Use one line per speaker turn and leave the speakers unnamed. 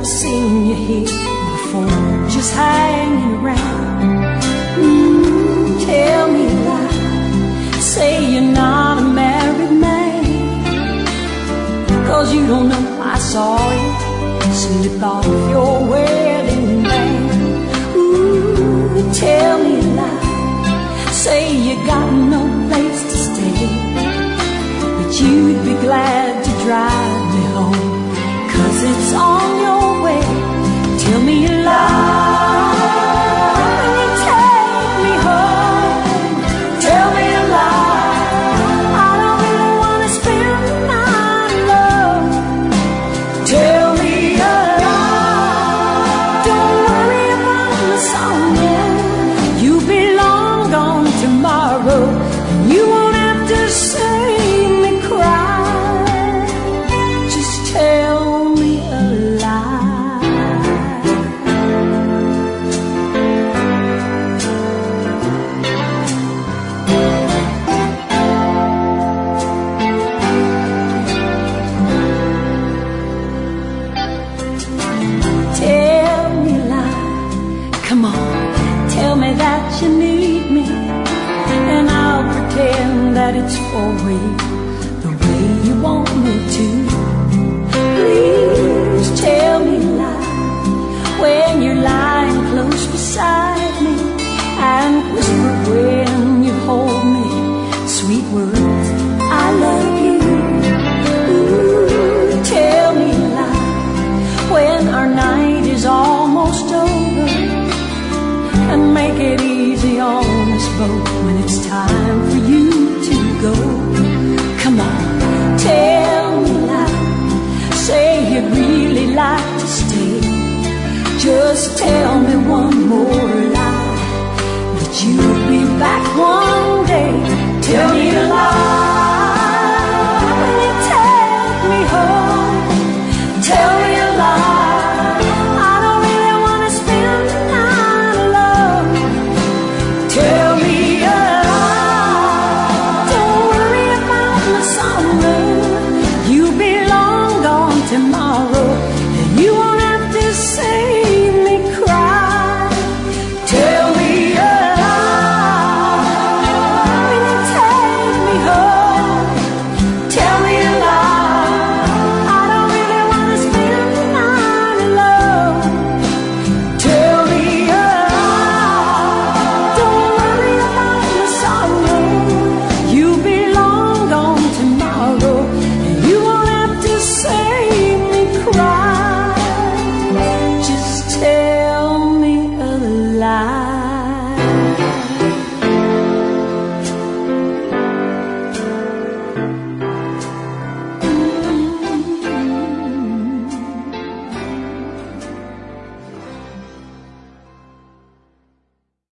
I've seen you here before, just hanging around. Tell me a lie, say you're not a married man, 'cause you don't know I saw you slip off your wedding band. Tell me a lie, say you got no place to stay, but you'd be glad to drive me home, 'cause it's on your way. Tell me a lie, and you take me home. Tell me a lie, I don't really want to spend the night alone. Tell me a lie, don't worry about the song, yeah. You'll be long gone tomorrow, and you won't have to see me cry. Just tell me a lie. Tell me a lie, come on, tell me that you need me, and I'll pretend that it's for real, the way you want me to. Please tell me a lie, when you're lying close beside me, and whisper when you hold me sweet words, I love you. Tell me a lie, when our night is almost over, and make it easy on this boat when it's time for you to go. Come on, tell me a lie, say you'd really like to stay. Just tell me one more lie, that you'll be back one